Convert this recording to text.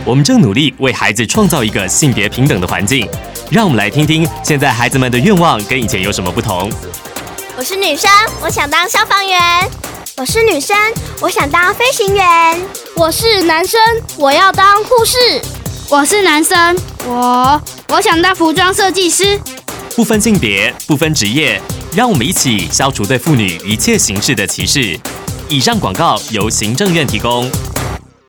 我们正努力为孩子创造一个性别平等的环境。让我们来听听现在孩子们的愿望跟以前有什么不同。 我是女生，我想当消防员。我是女生，我想当飞行员。 我是男生，我要当护士。 我是男生，我想当服装设计师。 不分性别，不分职业，让我们一起消除对妇女一切形式的歧视。以上广告由行政院提供。